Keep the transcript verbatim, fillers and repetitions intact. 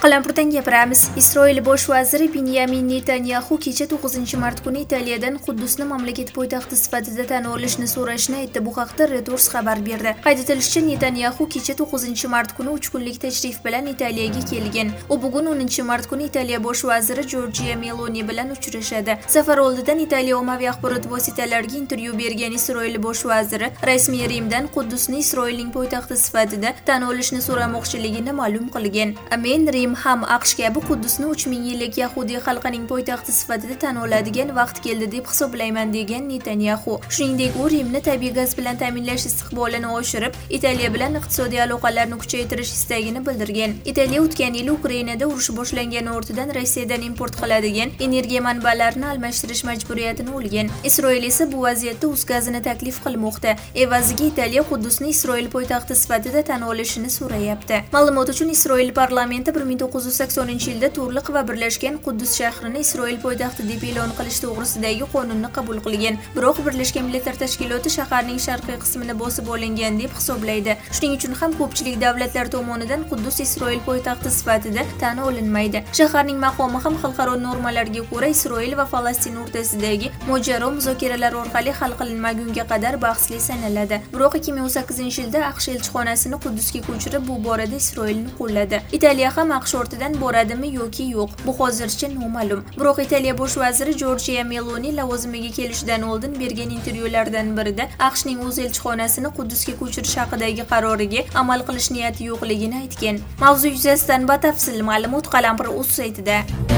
Qalampirdan gapiramiz. Isroil bosh vaziri Binyamin Netanyahu kecha to'qqizinchi mart kuni Italiyadan Quddusni mamlakat poytaxti sifatida tan olishni so'rashini aytdi. Bu haqda Reuters xabar berdi. Qayd etilishicha, Netanyahu kecha to'qqizinchi mart kuni uch kunlik tashrif bilan Italiyaga kelgan. U bugun o'ninchi mart kuni Italiya bosh vaziri Giorgia Meloni bilan uchrashadi. Safar oldidan Italiya ommaviy axborot vositalariga intervyu bergan Isroil bosh vaziri rasmiy Rimdan Quddusni Isroilning poytaxti sifatida tan olishni so'ramoqchiligini ma'lum qilgan. Men Rim ham AQSh kabi Quddusni uch ming yillik Yahudiy xalqining poytaxti sifatida tan oladigan vaqt keldi deb hisoblayman degan Netanyahu. Shuningdek, u Rimni tabiiy gaz bilan ta'minlash istiqbolini oshirib, Italiya bilan iqtisodiy aloqalarni kuchaytirish istagini bildirgan. Italiya o'tgan yil Ukrainada urush boshlangani ortidan Rossiyadan import qiladigan energiya manbalarini almashtirish majburiyatini olgan. Isroil esa bu vaziyatda o'z gazini taklif qilmoqda. Evaziga Italiya Quddusni Isroil poytaxti sifatida tan olishini so'rayapti. Ma'lumot uchun Isroil parlamenti bir ming to'qqiz yuz saksoninchi yilda to'liq va birlashgan Quddus shahrini Isroil poytaxti deb e'lon qilish to'g'risidagi qonunni qabul qilgan. Biroq Birlashgan Millatlar Tashkiloti shaharning sharqiy qismini bosib olingan deb hisoblaydi. Shuning uchun ham ko'pchilik davlatlar tomonidan Quddus Isroil poytaxti sifatida tan olinmaydi. Shaharning maqomi ham xalqaro normalarga ko'ra Isroil va Falastin o'rtasidagi mojaro muzokaralar orqali hal qilinmagunga qadar bahsli sanaladi. Biroq ikki ming o'n sakkizinchi yilda AQSh elchixonasini Quddusga ko'chirib, bu borada Isroilni qo'lladi. Italiya ham AQSh ortidan boradimi yoki yo'q, bu hozircha noma'lum. Biroq Italiya bosh vaziri Giorgia Meloni lavozimiga kelishidan oldin bergan intervyulardan birida AQShning o'z elchixonasini Quddusga ko'chirish haqidagi qaroriga amal qilish niyati yo'qligini aytgan. Mavzu yuzasidan batafsil ma'lumot Qalampir.uz saytida.